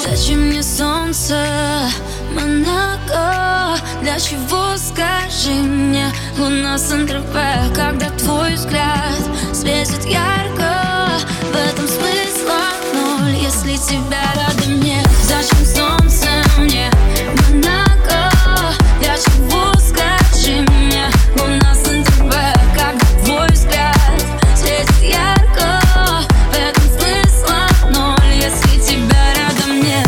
Зачем мне солнце, Монако? Для чего, скажи мне, луна Сан-Тропе? Когда твой взгляд светит ярко, в этом смысла ноль, если тебя рядом нет. Зачем солнце мне, Монако? Для чего, скажи мне, луна Сан-Тропе? Когда твой взгляд светит ярко, в этом смысла ноль, если тебя рядом нет.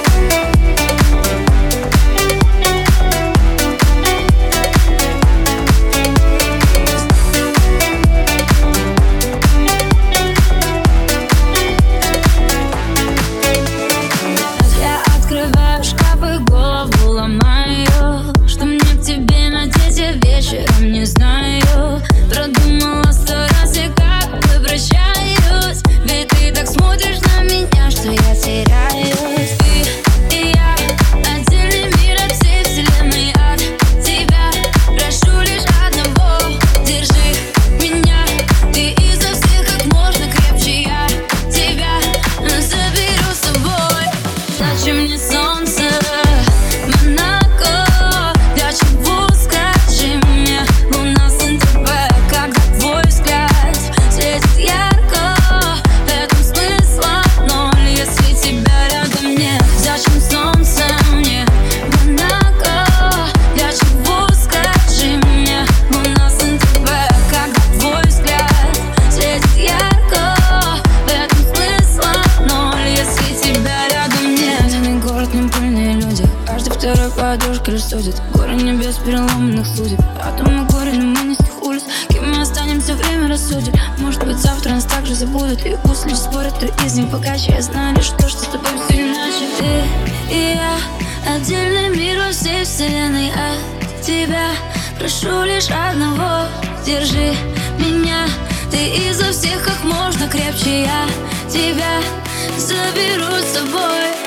Я открываю шкаф и голову ломаю, что мне к тебе надеть я вечером не знаю. Продумала 100 раз я как бы прощаюсь, ведь ты так смотришь на меня, что я теряюсь. Ты и я, отдельный мир от всей вселенной, от тебя прошу лишь одного: держи меня, ты изо всех как можно крепче, я тебя заберу с собой. Зачем мне солнце, Монако? Для чего, скажи мне, луна Сан-Тропе? Когда твой взгляд светит ярко, в этом смысла ноль, если тебя рядом нет. Зачем солнце мне, Монако? Для чего, скажи мне, луна Сан-Тропе? Когда твой взгляд светит ярко, в этом смысла ноль, если тебя рядом нет. Бедный город, непыльные люди, каждый второй подушка рассудит. Горы небес переломанных судеб, атомы горе, но мы не с тех улиц. Кем мы останемся, время рассудит. Может быть, завтра нас также забудут, и пусть лишь спорят, кто из них богаче. Я знаю лишь то, что с тобой все иначе. Ты и я, отдельный мир во всей вселенной, от тебя прошу лишь одного: держи меня, ты изо всех как можно крепче, я тебя заберу с собой.